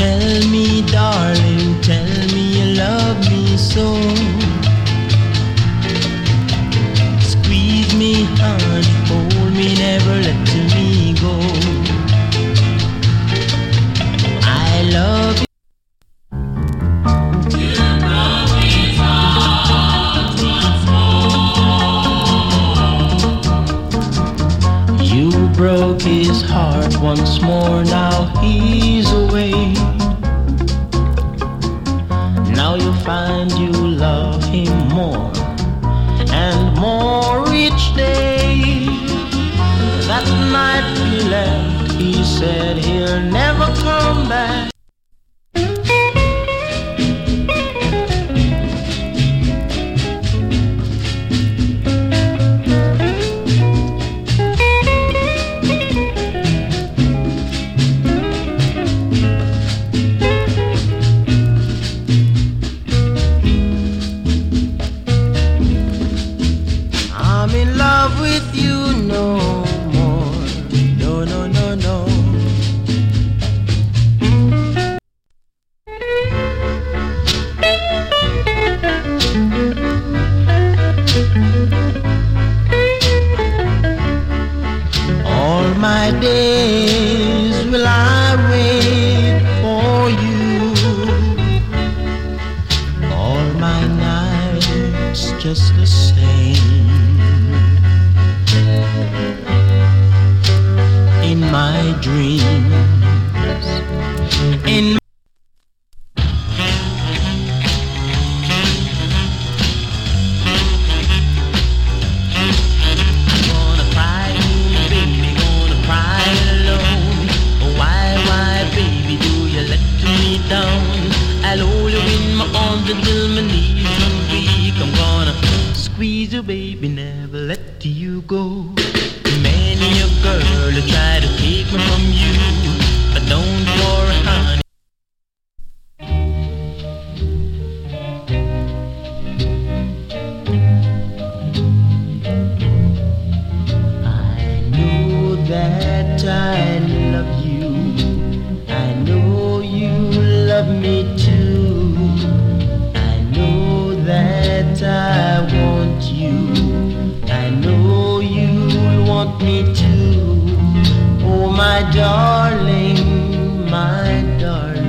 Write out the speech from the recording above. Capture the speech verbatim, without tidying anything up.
Tell me, darling, tell me you love me so. Squeeze me, honey, hold me, never let me go. I love you. You broke his heart once more, now he's away. Now you find you love him more and more each day. That night we left, he said he'll never come back. I'm in love with you no more. No, no, no, no. All my days will I wait for you. All my nights just the same. In my dreams, in I'm gonna cry, baby, gonna cry alone. Why, why, baby, do you let me down? I'll hold you in my arms until my knees run weak. I'm gonna squeeze you, baby, never let you go. Many a girl to try to take me from you, but don't worry, honey. I know that I love you. I know you love me too. I know that I want you. I know you want me too. Oh, my darling, my darling.